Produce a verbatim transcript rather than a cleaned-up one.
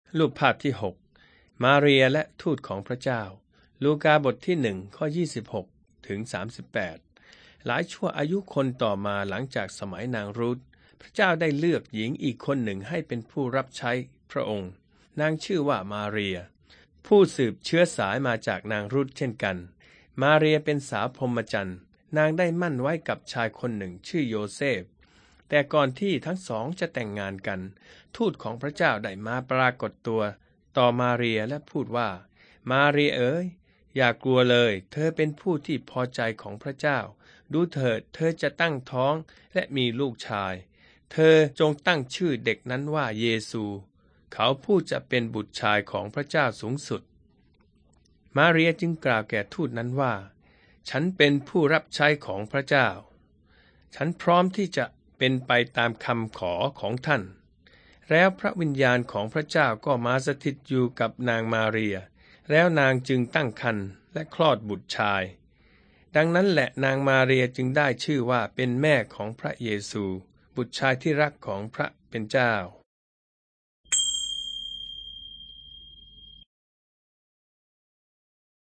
รูปภาพที่หกมาเรียและทูตของพระเจ้าลูกาบทที่หนึ่งข้อยี่สิบหกถึงสามสิบแปดหลายชั่วอายุคนต่อมาหลังจากสมัยนางรูธพระเจ้าได้เลือกหญิงอีกคนหนึ่งให้เป็นผู้รับใช้พระองค์นางชื่อว่ามาเรียผู้สืบเชื้อสายมาจากนางรูธเช่นกันมาเรียเป็นสาวพรหมจรรย์นางได้มั่นไว้กับชายคนหนึ่งชื่อโยเซฟแต่ก่อนที่ทั้งสองจะแต่งงานกันทูตของพระเจ้าได้มาปรากฏตัวต่อมาเรียและพูดว่ามาเรียเอ๋ยอย่ากลัวเลยเธอเป็นผู้ที่พอใจของพระเจ้าดูเถิดเธอจะตั้งท้องและมีลูกชายเธอจงตั้งชื่อเด็กนั้นว่าเยซูเขาผู้จะเป็นบุตรชายของพระเจ้าสูงสุดมาเรียจึงกล่าวแก่ทูตนั้นว่าฉันเป็นผู้รับใช้ของพระเจ้าฉันพร้อมที่จะเป็นไปตามคำขอของท่านแล้วพระวิญญาณของพระเจ้าก็มาสถิตอยู่กับนางมาเรียแล้วนางจึงตั้งครรภ์และคลอดบุตรชายดังนั้นแหละนางมาเรียจึงได้ชื่อว่าเป็นแม่ของพระเยซูบุตรชายที่รักของพระเป็นเจ้า